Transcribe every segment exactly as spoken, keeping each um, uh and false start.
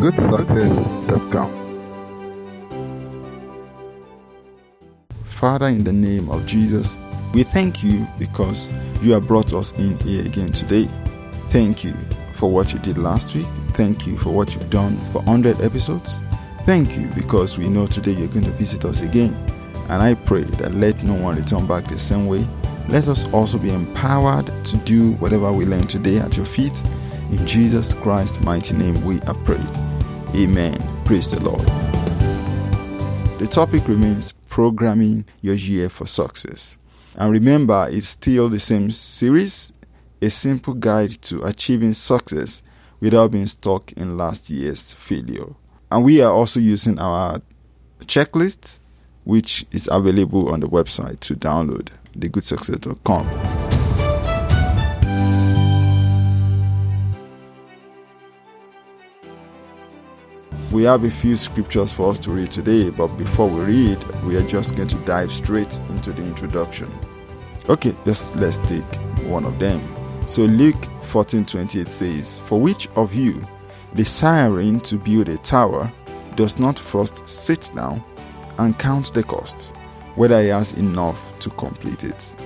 good success dot com. Father, in the name of Jesus, we thank you because you have brought us in here again today. Thank you for what you did last week. Thank you for what you've done for one hundred episodes. Thank you because we know today you're going to visit us again. And I pray that let no one return back the same way. Let us also be empowered to do whatever we learn today at your feet. In Jesus Christ's mighty name we are prayed. Amen. Praise the Lord. The topic remains programming your year for success. And remember, it's still the same series, a simple guide to achieving success without being stuck in last year's failure. And we are also using our checklist, which is available on the website to download, the good success dot com. We have a few scriptures for us to read today, but before we read, we are just going to dive straight into the introduction. Okay, just let's take one of them. So Luke fourteen twenty-eight says, "For which of you, desiring to build a tower, does not first sit down and count the cost, whether he has enough to complete it?"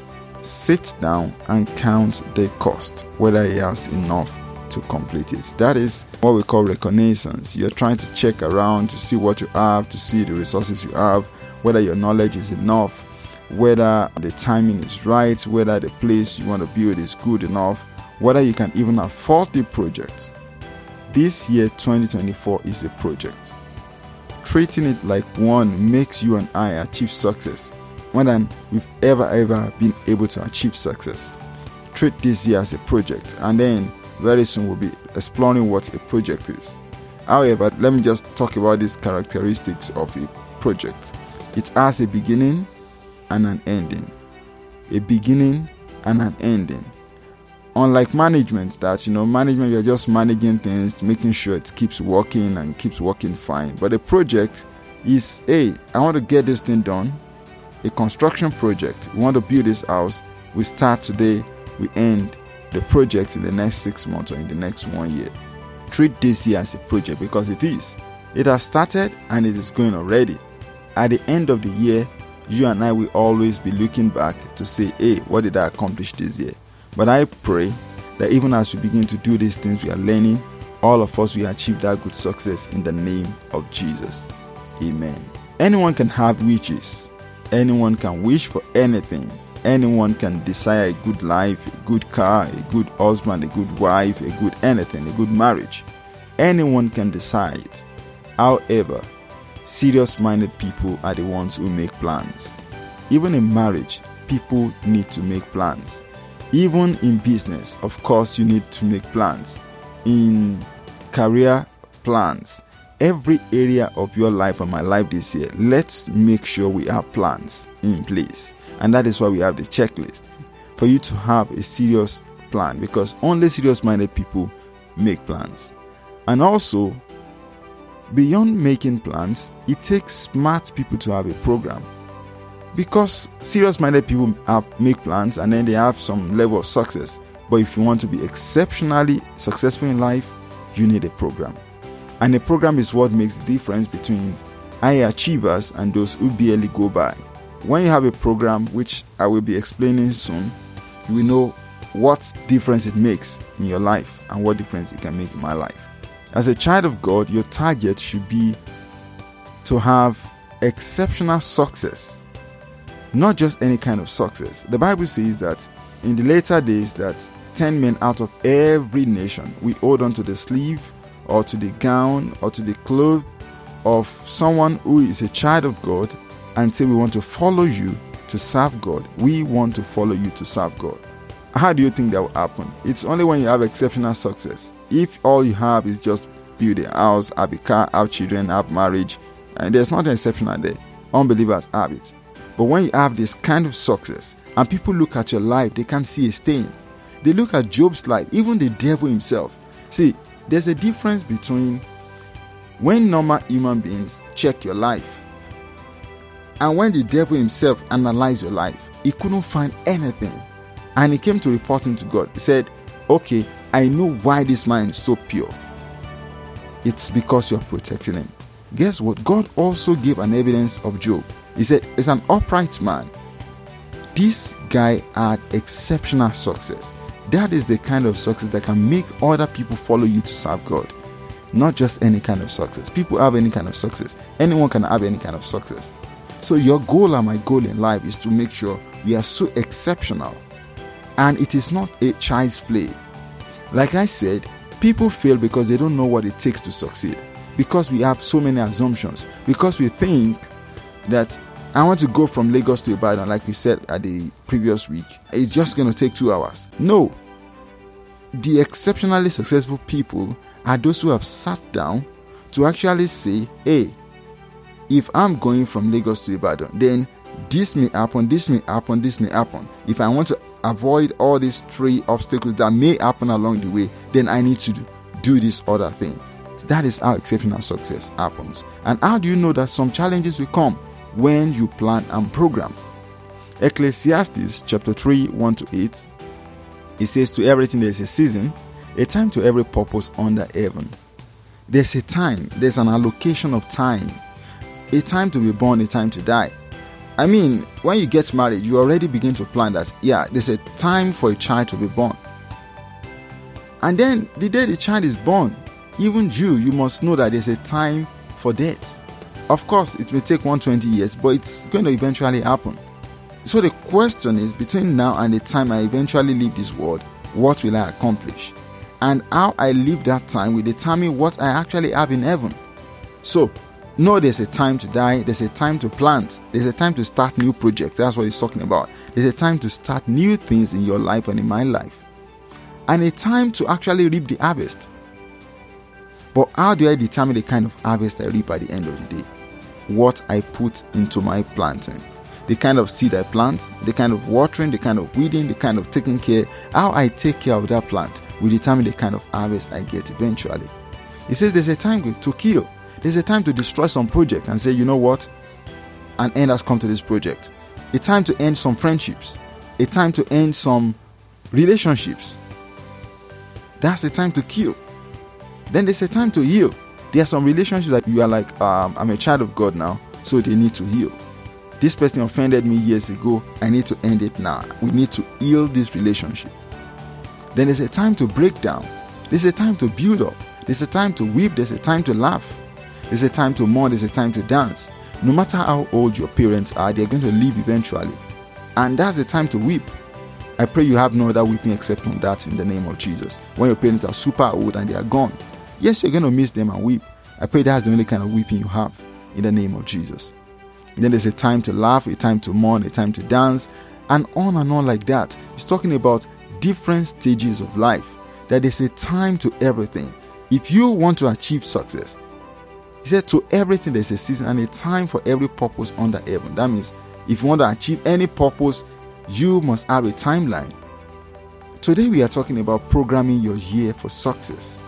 Sit down and count the cost, whether he has enough to complete it. That is what we call reconnaissance. You're trying to check around to see what you have, to see the resources you have, whether your knowledge is enough, whether the timing is right, whether the place you want to build is good enough, whether you can even afford the project. This year, twenty twenty-four, is a project. Treating it like one makes you and I achieve success more than we've ever, ever been able to achieve success. Treat this year as a project, and then very soon we'll be exploring what a project is. However, let me just talk about these characteristics of a project. It has a beginning and an ending. A beginning and an ending. Unlike management, that, you know, management, you're just managing things, making sure it keeps working and keeps working fine. But a project is, hey, I want to get this thing done. A construction project. We want to build this house. We start today, we end the project in the next six months or in the next one year. Treat this year as a project because it is. It has started and it is going already. At the end of the year, you and I will always be looking back to say, hey, what did I accomplish this year? But I pray that even as we begin to do these things we are learning, all of us will achieve that good success in the name of Jesus. Amen. Anyone can have wishes. Anyone can wish for anything. Anyone can desire a good life, a good car, a good husband, a good wife, a good anything, a good marriage. Anyone can decide. However, serious-minded people are the ones who make plans. Even in marriage, people need to make plans. Even in business, of course, you need to make plans. In career plans, every area of your life and my life this year, let's make sure we have plans in place. And that is why we have the checklist, for you to have a serious plan, because only serious-minded people make plans. And also, beyond making plans, it takes smart people to have a program. Because serious-minded people have make plans and then they have some level of success. But if you want to be exceptionally successful in life, you need a program. And a program is what makes the difference between high achievers and those who barely go by. When you have a program, which I will be explaining soon, you will know what difference it makes in your life and what difference it can make in my life. As a child of God, your target should be to have exceptional success, not just any kind of success. The Bible says that in the later days that ten men out of every nation will hold on to the sleeve or to the gown or to the clothes of someone who is a child of God and say, we want to follow you to serve God. We want to follow you to serve God. How do you think that will happen? It's only when you have exceptional success. If all you have is just build a house, have a car, have children, have marriage, and there's nothing exceptional there. Unbelievers have it. But when you have this kind of success and people look at your life, they can't see a stain. They look at Job's life, even the devil himself. See, there's a difference between when normal human beings check your life and when the devil himself analyzed your life. He couldn't find anything. And he came to reporting to God. He said, okay, I know why this man is so pure. it's because you're protecting him. Guess what? God also gave an evidence of Job. He said, it's an upright man. This guy had exceptional success. That is the kind of success that can make other people follow you to serve God. Not just any kind of success. People have any kind of success. Anyone can have any kind of success. So your goal and my goal in life is to make sure we are so exceptional. And it is not a child's play. Like I said, people fail because they don't know what it takes to succeed. Because we have so many assumptions. Because we think that I want to go from Lagos to Ibadan, like we said at the previous week. It's just going to take two hours. No. The exceptionally successful people are those who have sat down to actually say, hey, if I'm going from Lagos to Ibadan, then this may happen, this may happen, this may happen. If I want to avoid all these three obstacles that may happen along the way, then I need to do this other thing. That is how exceptional success happens. And how do you know that some challenges will come? When you plan and program. Ecclesiastes chapter three, one to eight, it says, to everything there is a season, a time to every purpose under heaven. There's a time, there's an allocation of time. A time to be born, a time to die. I mean, when you get married, you already begin to plan that, yeah, there's a time for a child to be born. And then the day the child is born, even you, you must know that there's a time for death. Of course, it may take one hundred twenty years, but it's going to eventually happen. So the question is, between now and the time I eventually leave this world, what will I accomplish? And how I live that time will determine what I actually have in heaven. So, no, there's a time to die, there's a time to plant, there's a time to start new projects. That's what he's talking about. There's a time to start new things in your life and in my life. And a time to actually reap the harvest. But how do I determine the kind of harvest I reap at the end of the day? What I put into my planting. The kind of seed I plant, the kind of watering, the kind of weeding, the kind of taking care, how I take care of that plant will determine the kind of harvest I get eventually. He says there's a time to kill. There's a time to destroy some project and say, you know what? An end has come to this project. A time to end some friendships. A time to end some relationships. That's the time to kill. Then there's a time to heal. There are some relationships that you are like, um, I'm a child of God now, so they need to heal. This person offended me years ago. I need to end it now. We need to heal this relationship. Then there's a time to break down. There's a time to build up. There's a time to weep. There's a time to laugh. There's a time to mourn. There's a time to dance. No matter how old your parents are, they're going to leave eventually. And that's the time to weep. I pray you have no other weeping except on that in the name of Jesus. When your parents are super old and they are gone, yes, you're going to miss them and weep. I pray that's the only kind of weeping you have in the name of Jesus. Then there's a time to laugh, a time to mourn, a time to dance, and on and on like that. He's talking about different stages of life. That there's a time to everything. If you want to achieve success, he said to everything there's a season and a time for every purpose under heaven. That means if you want to achieve any purpose, you must have a timeline. Today we are talking about programming your year for success.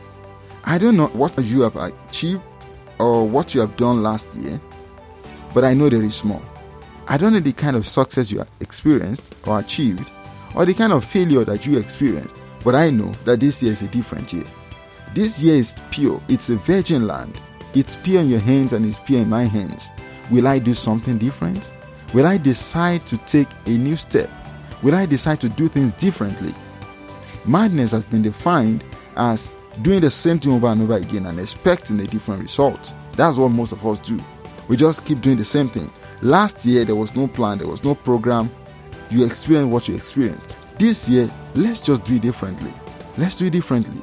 I don't know what you have achieved or what you have done last year, but I know there is more. I don't know the kind of success you have experienced or achieved, or the kind of failure that you experienced, but I know that this year is a different year. This year is pure. It's a virgin land. It's pure in your hands and it's pure in my hands. Will I do something different? Will I decide to take a new step? Will I decide to do things differently? Madness has been defined as doing the same thing over and over again and expecting a different result. That's what most of us do. We just keep doing the same thing. Last year, there was no plan, there was no program. You experienced what you experienced. This year, let's just do it differently. Let's do it differently.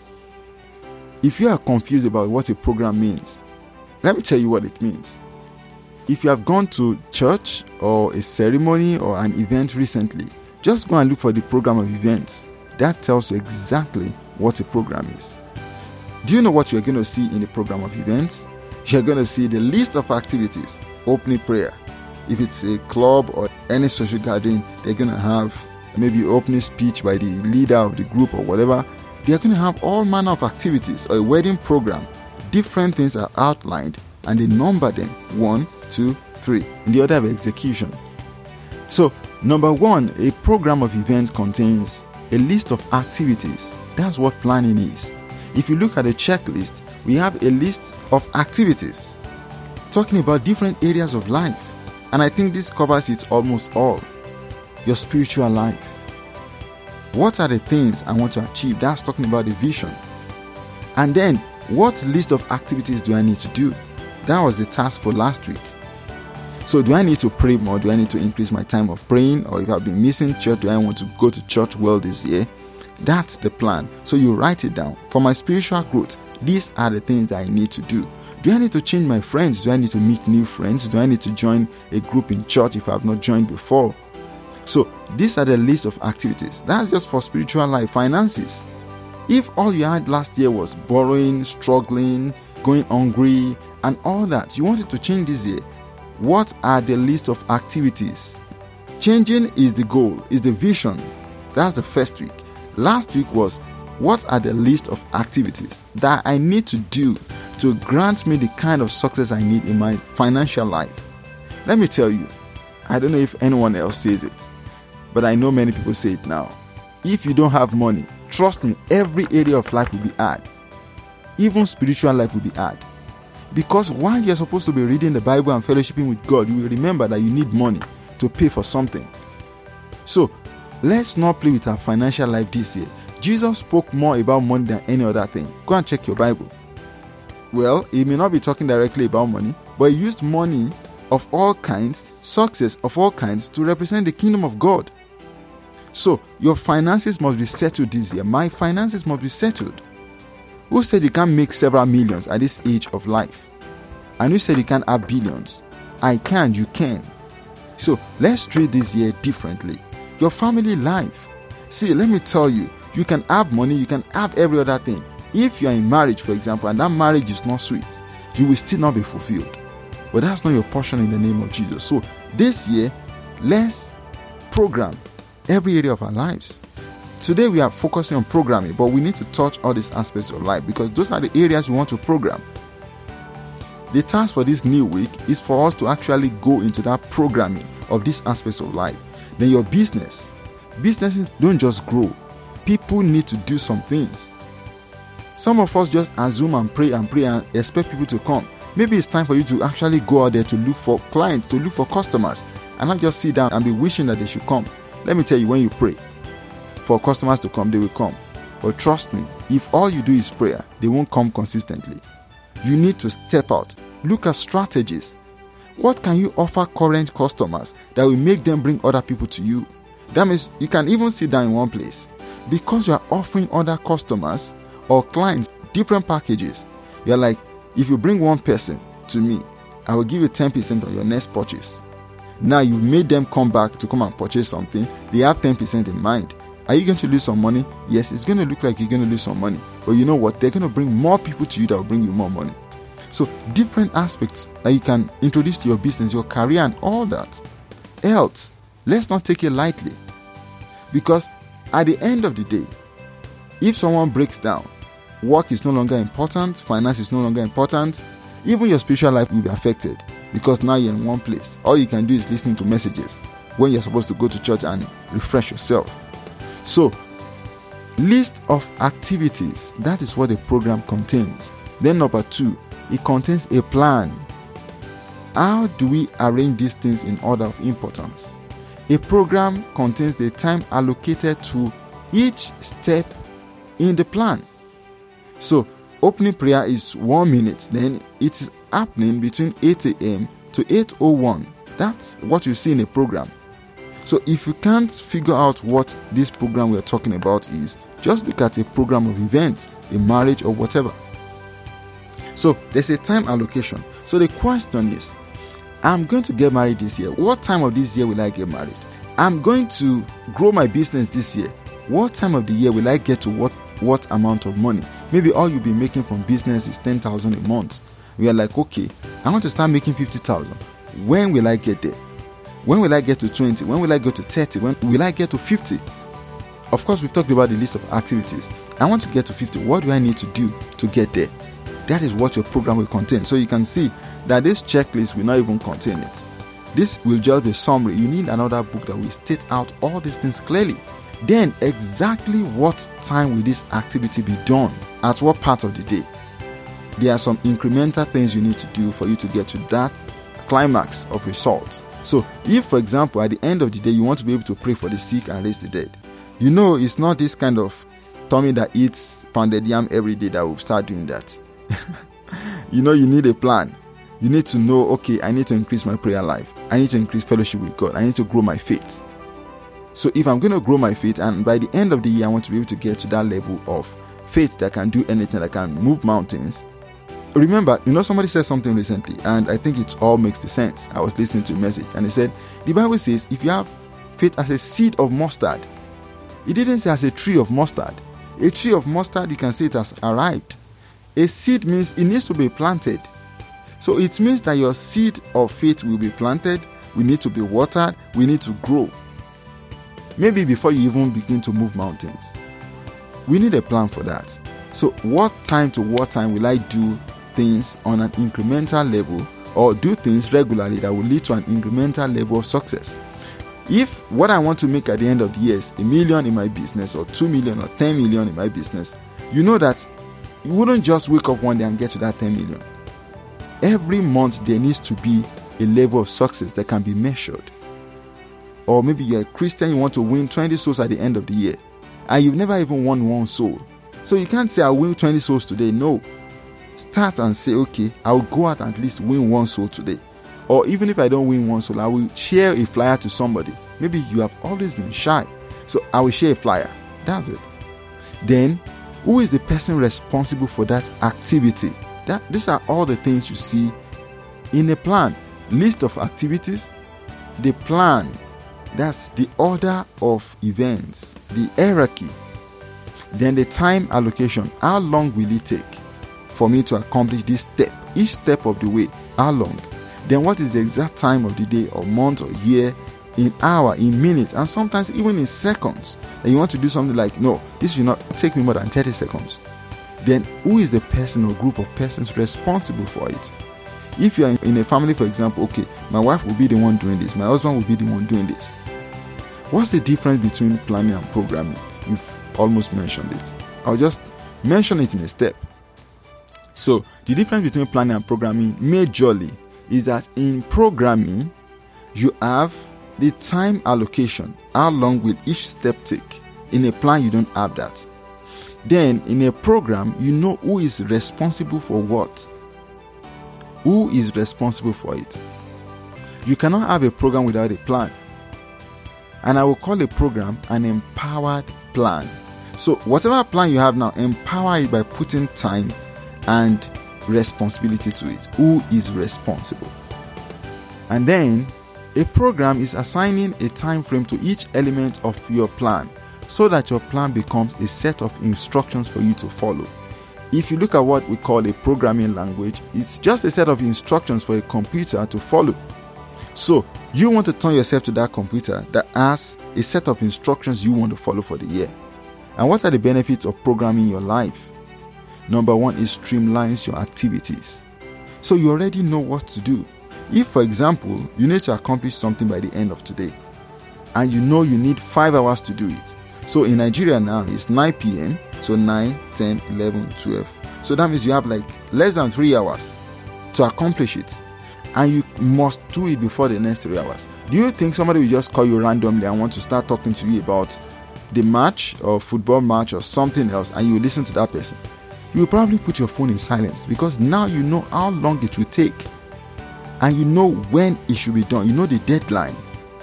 If you are confused about what a program means, let me tell you what it means. If you have gone to church or a ceremony or an event recently, just go and look for the program of events. That tells you exactly what a program is. Do you know what you're going to see in the program of events? You're going to see the list of activities, opening prayer. If it's a club or any social gathering, they're going to have maybe opening speech by the leader of the group or whatever. They're going to have all manner of activities or a wedding program. Different things are outlined and they number them. One, two, three. In the order of execution. So, number one, a program of events contains a list of activities. That's what planning is. If you look at a checklist, we have a list of activities talking about different areas of life. And I think this covers it almost all. Your spiritual life. What are the things I want to achieve? That's talking about the vision. And then, what list of activities do I need to do? That was the task for last week. So do I need to pray more? Do I need to increase my time of praying? Or if I've been missing church, do I want to go to church well this year? That's the plan. So you write it down. For my spiritual growth, these are the things that I need to do. Do I need to change my friends? Do I need to meet new friends? Do I need to join a group in church if I have not joined before? So these are the list of activities. That's just for spiritual life. Finances. If all you had last year was borrowing, struggling, going hungry, and all that, you wanted to change this year, what are the list of activities? Changing is the goal, is the vision. That's the first week. Last week was, what are the list of activities that I need to do to grant me the kind of success I need in my financial life? Let me tell you, I don't know if anyone else says it, but I know many people say it now. If you don't have money, trust me, every area of life will be hard. Even spiritual life will be hard. Because while you're supposed to be reading the Bible and fellowshipping with God, you will remember that you need money to pay for something. So, let's not play with our financial life this year. Jesus spoke more about money than any other thing. Go and check your Bible. Well, he may not be talking directly about money, but he used money of all kinds, success of all kinds, to represent the kingdom of God. So, your finances must be settled this year. My finances must be settled. Who said you can't make several millions at this age of life? And who said you can't have billions? I can, you can. So, let's treat this year differently. Your family life. See, let me tell you, you can have money, you can have every other thing. If you are in marriage, for example, and that marriage is not sweet, you will still not be fulfilled. But that's not your portion in the name of Jesus. So, this year, let's program every area of our lives. Today we are focusing on programming, but we need to touch all these aspects of life because those are the areas we want to program. The task for this new week is for us to actually go into that programming of these aspects of life. Then your business. Businesses don't just grow. People need to do some things. Some of us just assume and pray and pray and expect people to come. Maybe it's time for you to actually go out there to look for clients, to look for customers, and not just sit down and be wishing that they should come. Let me tell you, when you pray for customers to come, they will come. But trust me, if all you do is prayer, they won't come consistently. You need to step out. Look at strategies. What can you offer current customers that will make them bring other people to you? That means you can even sit down in one place. Because you are offering other customers or clients different packages. You're like, if you bring one person to me, I will give you ten percent on your next purchase. Now you've made them come back to come and purchase something. They have ten percent in mind. Are you going to lose some money? Yes, it's going to look like you're going to lose some money. But you know what? They're going to bring more people to you that will bring you more money. So different aspects that you can introduce to your business, your career and all that. Else, let's not take it lightly. Because at the end of the day, if someone breaks down, work is no longer important, finance is no longer important, even your spiritual life will be affected. Because now you're in one place. All you can do is listen to messages when you're supposed to go to church and refresh yourself. So, list of activities. That is what the program contains. Then number two, it contains a plan. How do we arrange these things in order of importance? A program contains the time allocated to each step in the plan. So, opening prayer is one minute. Then it is happening between eight a.m. to eight oh one. That's what you see in a program. So if you can't figure out what this program we're talking about is, just look at a program of events, a marriage or whatever. So there's a time allocation. So the question is, I'm going to get married this year. What time of this year will I get married? I'm going to grow my business this year. What time of the year will I get to what, what amount of money? Maybe all you'll be making from business is ten thousand a month. We are like, okay, I want to start making fifty thousand. When will I get there? When will I get to twenty? When will I go to thirty? When will I get to fifty? Of course, we've talked about the list of activities. I want to get to fifty. What do I need to do to get there? That is what your program will contain. So you can see that this checklist will not even contain it. This will just be a summary. You need another book that will state out all these things clearly. Then exactly what time will this activity be done? At what part of the day? there are some incremental things you need to do for you to get to that climax of results. So if, for example, at the end of the day, you want to be able to pray for the sick and raise the dead, you know it's not this kind of tummy that eats pounded yam every day that will start doing that. You know, you need a plan. You need to know, okay, I need to increase my prayer life. I need to increase fellowship with God. I need to grow my faith. So if I'm going to grow my faith, and by the end of the year, I want to be able to get to that level of faith that can do anything, that can move mountains. Remember, you know, somebody said something recently, and I think it all makes the sense. I was listening to a message, and he said, the Bible says, if you have faith as a seed of mustard, it didn't say as a tree of mustard. A tree of mustard, you can say it has arrived. A seed means it needs to be planted. So it means that your seed of faith will be planted. We need to be watered. We need to grow. Maybe before you even begin to move mountains. We need a plan for that. So what time to what time will I do things on an incremental level, or do things regularly that will lead to an incremental level of success? If what I want to make at the end of the year is a million in my business, or two million, or ten million in my business, you know that you wouldn't just wake up one day and get to that ten million. Every month there needs to be a level of success that can be measured. Or maybe you're a Christian, you want to win twenty souls at the end of the year, and you've never even won one soul. So you can't say, I'll win twenty souls today. No. Start and say, okay, I'll go out and at least win one soul today. Or even if I don't win one soul, I will share a flyer to somebody. Maybe you have always been shy, so I will share a flyer. That's it. Then, who is the person responsible for that activity? That these are all the things you see in a plan. List of activities, the plan, that's the order of events, the hierarchy. Then the time allocation. How long will it take for me to accomplish this step? Each step of the way, how long? Then what is the exact time of the day, or month, or year, in hour, in minutes, and sometimes even in seconds, that you want to do something like, no, this will not take me more than thirty seconds. Then who is the person or group of persons responsible for it? If you are in a family, for example, okay, my wife will be the one doing this, my husband will be the one doing this. What's the difference between planning and programming? You've almost mentioned it. I'll just mention it in a step. So the difference between planning and programming majorly is that in programming, you have the time allocation. How long will each step take? In a plan, you don't have that. Then in a program, you know who is responsible for what. Who is responsible for it? You cannot have a program without a plan. And I will call a program an empowered plan. So whatever plan you have now, empower it by putting time and responsibility to it. Who is responsible? And then a program is assigning a time frame to each element of your plan, so that your plan becomes a set of instructions for you to follow. If you look at what we call a programming language, it's just a set of instructions for a computer to follow. So you want to turn yourself to that computer that has a set of instructions you want to follow for the year. And what are the benefits of programming your life? Number one, it streamlines your activities. So you already know what to do. If, for example, you need to accomplish something by the end of today, and you know you need five hours to do it. So in Nigeria now, it's nine p.m. So nine, ten, eleven, twelve. So that means you have like less than three hours to accomplish it. And you must do it before the next three hours. Do you think somebody will just call you randomly and want to start talking to you about the match or football match or something else, and you will listen to that person? You will probably put your phone in silence, because now you know how long it will take. And you know when it should be done. You know the deadline.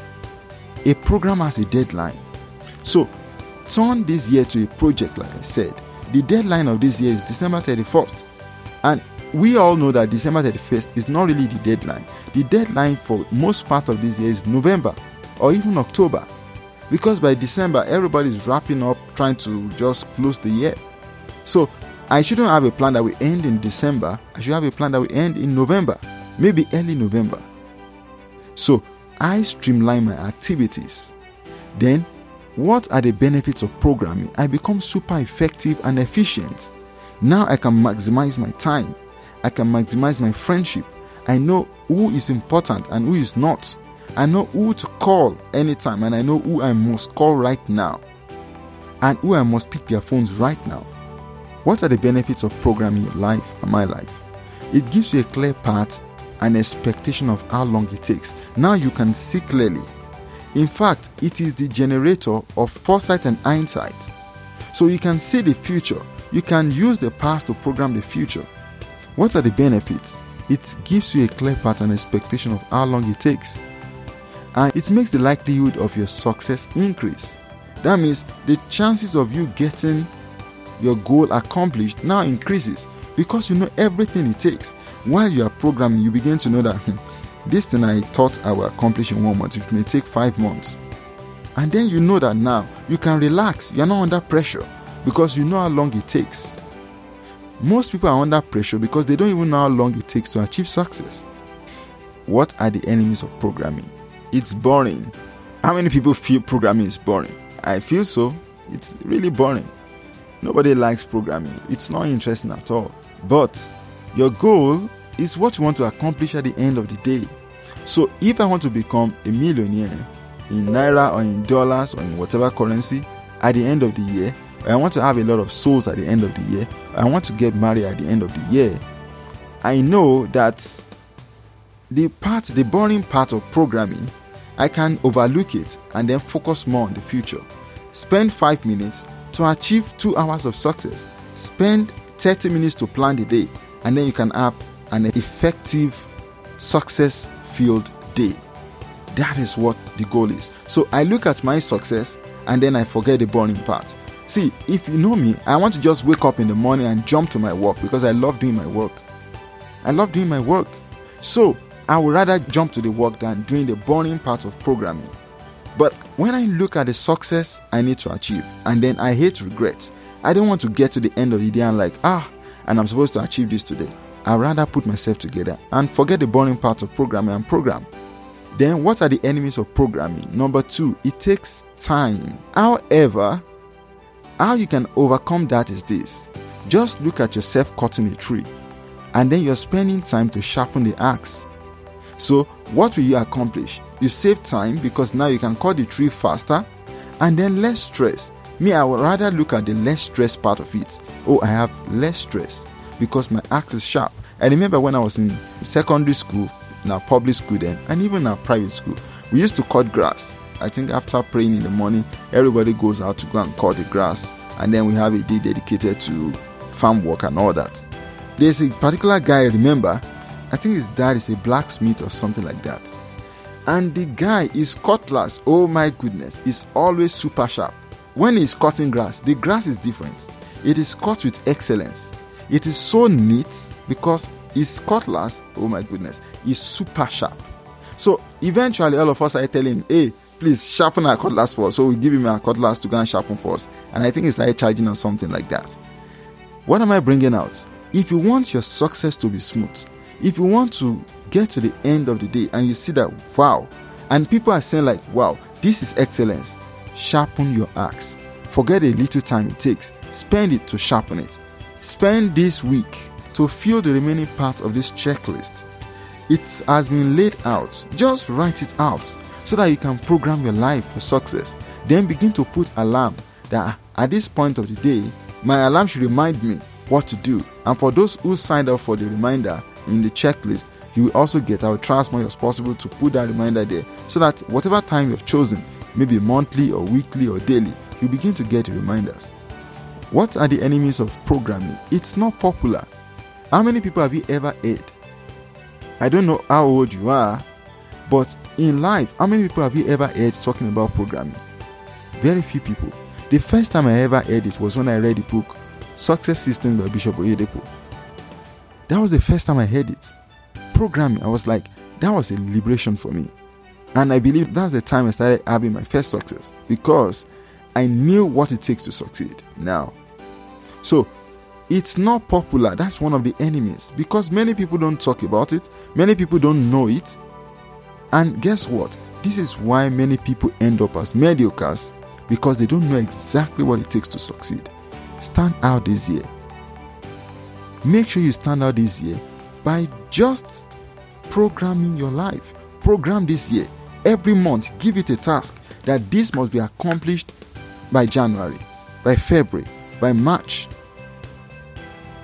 A program has a deadline. So turn this year to a project, like I said. The deadline of this year is December thirty-first. And we all know that December thirty-first is not really the deadline. The deadline for most part of this year is November or even October. Because by December, everybody is wrapping up, trying to just close the year. So I shouldn't have a plan that will end in December. I should have a plan that will end in November, maybe early November. So I streamline my activities. Then, what are the benefits of programming? I become super effective and efficient. Now I can maximize my time. I can maximize my friendship. I know who is important and who is not. I know who to call anytime, and I know who I must call right now, and who I must pick their phones right now. What are the benefits of programming your life and my life? It gives you a clear path and expectation of how long it takes. Now you can see clearly. In fact, it is the generator of foresight and hindsight. So you can see the future. You can use the past to program the future. What are the benefits? It gives you a clear path and expectation of how long it takes. And it makes the likelihood of your success increase. That means the chances of you getting your goal accomplished now increases because you know everything it takes. While you are programming, you begin to know that hmm, this thing I thought I will accomplish in one month, it may take five months. And then you know that now you can relax. You are not under pressure because you know how long it takes. Most people are under pressure because they don't even know how long it takes to achieve success. What are the enemies of programming? It's boring. How many people feel programming is boring? I feel so. It's really boring. Nobody likes programming. It's not interesting at all. But your goal is what you want to accomplish at the end of the day. So if I want to become a millionaire in naira or in dollars or in whatever currency at the end of the year, I want to have a lot of souls at the end of the year, I want to get married at the end of the year, I know that the part, the boring part of programming, I can overlook it and then focus more on the future. Spend five minutes to achieve two hours of success. Spend thirty minutes to plan the day, and then you can have an effective, success-filled day. That is what the goal is. So I look at my success and then I forget the boring part. See, if you know me, I want to just wake up in the morning and jump to my work because I love doing my work. I love doing my work. So I would rather jump to the work than doing the boring part of programming. But when I look at the success I need to achieve, and then I hate regrets, I don't want to get to the end of the day and like, ah, and I'm supposed to achieve this today. I'd rather put myself together and forget the boring part of programming and program. Then what are the enemies of programming? Number two, it takes time. However, how you can overcome that is this. Just look at yourself cutting a tree, and then you're spending time to sharpen the axe. So what will you accomplish? You save time because now you can cut the tree faster and then less stress. Me, I would rather look at the less stress part of it. Oh, I have less stress because my axe is sharp. I remember when I was in secondary school, in our public school then, and even our private school, we used to cut grass. I think after praying in the morning, everybody goes out to go and cut the grass, and then we have a day dedicated to farm work and all that. There's a particular guy I remember, I think his dad is a blacksmith or something like that. And the guy, his cutlass, oh my goodness, is always super sharp. When he's cutting grass, the grass is different. It is cut with excellence. It is so neat because his cutlass, oh my goodness, is super sharp. So eventually all of us are telling him, hey, please sharpen our cutlass for us. So we give him our cutlass to go and sharpen for us. And I think he started charging us something like that. What am I bringing out? If you want your success to be smooth, if you want to get to the end of the day and you see that, wow, and people are saying like, wow, this is excellence, sharpen your axe. Forget the little time it takes. Spend it to sharpen it. Spend this week to fill the remaining part of this checklist. It has been laid out. Just write it out so that you can program your life for success. Then begin to put alarm that at this point of the day, my alarm should remind me what to do. And for those who signed up for the reminder in the checklist, you will also get, I will try as much as possible to put that reminder there so that whatever time you have chosen, maybe monthly or weekly or daily, you begin to get the reminders. What are the enemies of programming? It's not popular. How many people have you ever heard? I don't know how old you are, but in life, how many people have you ever heard talking about programming? Very few people. The first time I ever heard it was when I read the book Success Systems by Bishop Oyedepo. That was the first time I heard it. Programming, I was like, that was a liberation for me. And I believe that's the time I started having my first success because I knew what it takes to succeed now. So, it's not popular. That's one of the enemies because many people don't talk about it. Many people don't know it. And guess what? This is why many people end up as mediocres because they don't know exactly what it takes to succeed. Stand out this year. Make sure you stand out this year by just programming your life. Program this year. Every month, give it a task that this must be accomplished by January, by February, by March.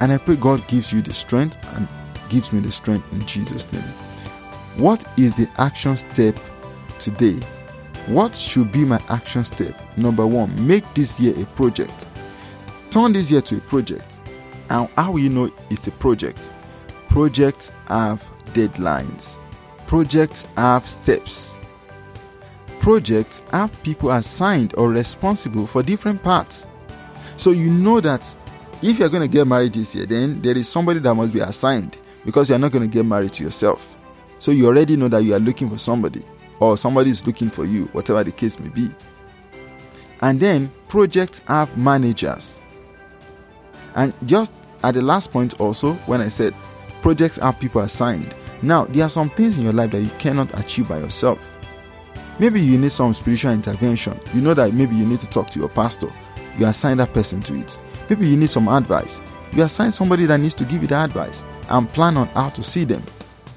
And I pray God gives you the strength and gives me the strength in Jesus' name. What is the action step today? What should be my action step? Number one, make this year a project. Turn this year to a project. And how will you know it's a project? Projects have deadlines. Projects have steps. Projects have people assigned or responsible for different parts. So you know that if you're going to get married this year, then there is somebody that must be assigned, because you're not going to get married to yourself. So you already know that you are looking for somebody, or somebody is looking for you, whatever the case may be. And then projects have managers. And just at the last point also, when I said projects have people assigned, now there are some things in your life that you cannot achieve by yourself. Maybe you need some spiritual intervention. You know that maybe you need to talk to your pastor. You assign that person to it. Maybe you need some advice. You assign somebody that needs to give you the advice and plan on how to see them.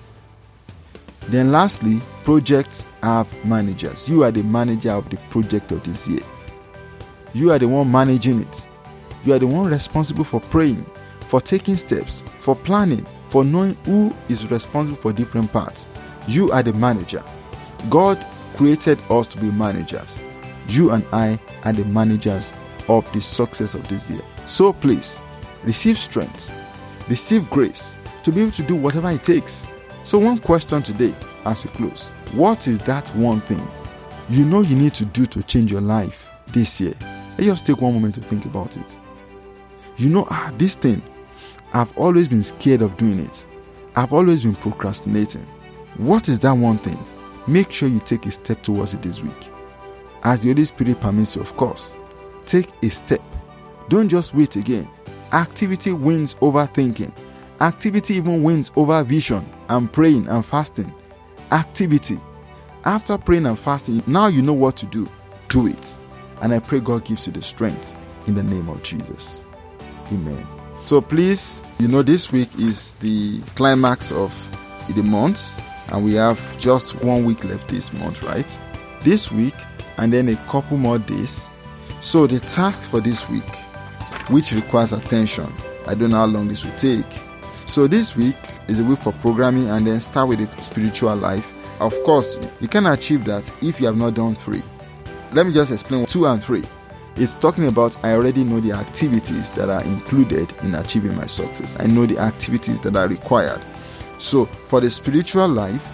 Then lastly, projects have managers. You are the manager of the project of this year. You are the one managing it. You are the one responsible for praying, for taking steps, for planning, for knowing who is responsible for different parts. You are the manager. God created us to be managers. You and I are the managers of the success of this year. So please, receive strength, receive grace to be able to do whatever it takes. So one question today as we close. What is that one thing you know you need to do to change your life this year? Let's just take one moment to think about it. You know, ah, this thing, I've always been scared of doing it. I've always been procrastinating. What is that one thing? Make sure you take a step towards it this week. As the Holy Spirit permits you, of course. Take a step. Don't just wait again. Activity wins over thinking. Activity even wins over vision and praying and fasting. Activity. After praying and fasting, now you know what to do. Do it. And I pray God gives you the strength in the name of Jesus. Amen. So please, you know, this week is the climax of the month, and we have just one week left this month, right? This week, and then a couple more days. So the task for this week, which requires attention, I don't know how long this will take. So this week is a week for programming, and then start with the spiritual life. Of course, you can achieve that if you have not done three. Let me just explain two and three. It's talking about I already know the activities that are included in achieving my success. I know the activities that are required. So for the spiritual life,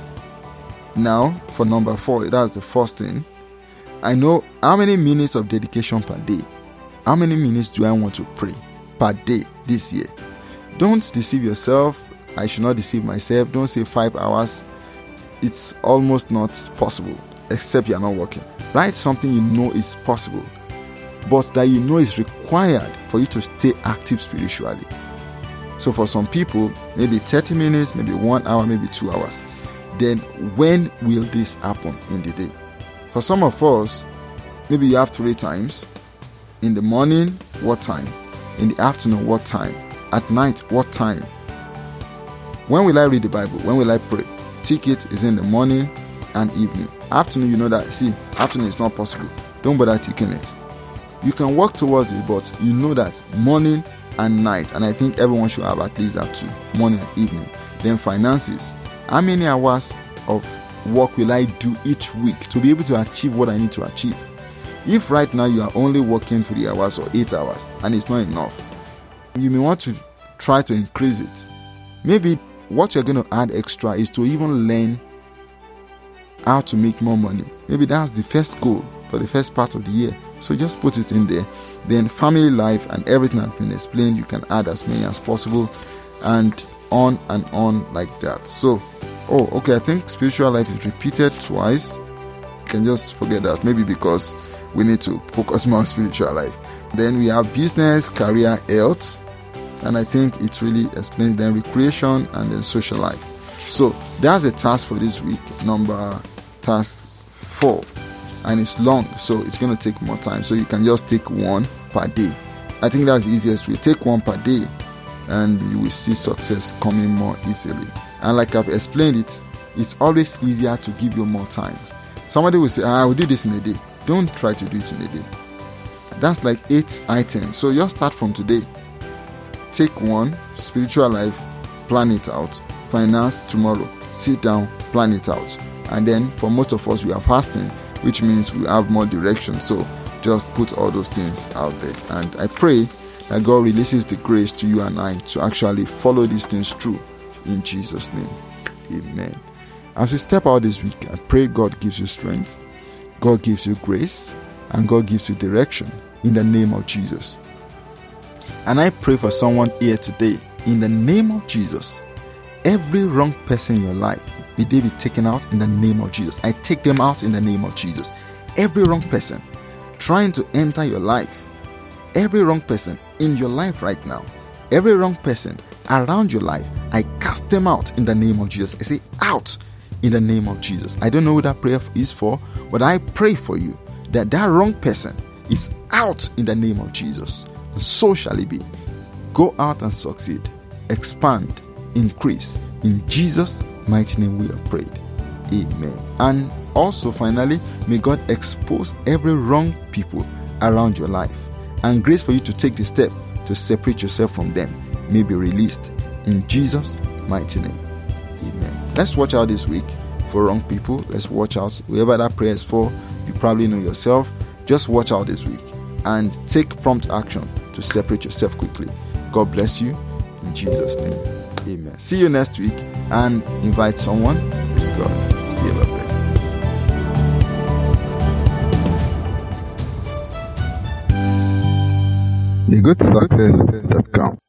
now for number four, that's the first thing. I know how many minutes of dedication per day. How many minutes do I want to pray per day this year? Don't deceive yourself. I should not deceive myself. Don't say five hours. It's almost not possible, except you are not working. Write something you know is possible, but that you know is required for you to stay active spiritually. So for some people, maybe thirty minutes, maybe one hour, maybe two hours. Then when will this happen in the day? For some of us, maybe you have three times. In the morning, what time? In the afternoon, what time? At night, what time? When will I read the Bible? When will I pray? Ticket is in the morning and evening. Afternoon, you know that, see, afternoon is not possible. Don't bother ticking it. You can work towards it, but you know that morning and night, and I think everyone should have at least that two, morning and evening. Then finances. How many hours of work will I do each week to be able to achieve what I need to achieve? If right now you are only working three hours or eight hours and it's not enough, you may want to try to increase it. Maybe what you're going to add extra is to even learn how to make more money. Maybe that's the first goal for the first part of the year. So just put it in there. Then family life and everything has been explained. You can add as many as possible, and on and on like that. So, oh, okay, I think spiritual life is repeated twice. You can just forget that. Maybe because we need to focus more on spiritual life. Then we have business, career, health. And I think it really explains then recreation and then social life. So that's the task for this week, number task four. And it's long, so it's going to take more time. So you can just take one per day. I think that's the easiest way. Take one per day, and you will see success coming more easily. And like I've explained it, it's always easier to give you more time. Somebody will say, I will do this in a day. Don't try to do it in a day. That's like eight items. So just start from today. take one, spiritual life, plan it out. Finance, tomorrow, sit down, plan it out. And then for most of us, we are fasting, which means we have more direction. So just put all those things out there. And I pray that God releases the grace to you and I to actually follow these things through in Jesus' name. Amen. As we step out this week, I pray God gives you strength, God gives you grace, and God gives you direction in the name of Jesus. And I pray for someone here today, in the name of Jesus, every wrong person in your life, may they be taken out in the name of Jesus. I take them out in the name of Jesus. Every wrong person trying to enter your life, every wrong person in your life right now, every wrong person around your life, I cast them out in the name of Jesus. I say out in the name of Jesus. I don't know who that prayer is for, but I pray for you that that wrong person is out in the name of Jesus. And so shall it be. Go out and succeed, expand, increase. In Jesus' mighty name we have prayed. Amen. And also finally, may God expose every wrong people around your life, and grace for you to take the step to separate yourself from them may be released in Jesus' mighty name. Amen. Let's watch out this week for wrong people. Let's watch out. Whoever that prayer is for, you probably know yourself. Just watch out this week and take prompt action to separate yourself quickly. God bless you in Jesus' name. Amen. See you next week, and invite someone. Praise God. Stay ever blessed. the good success dot com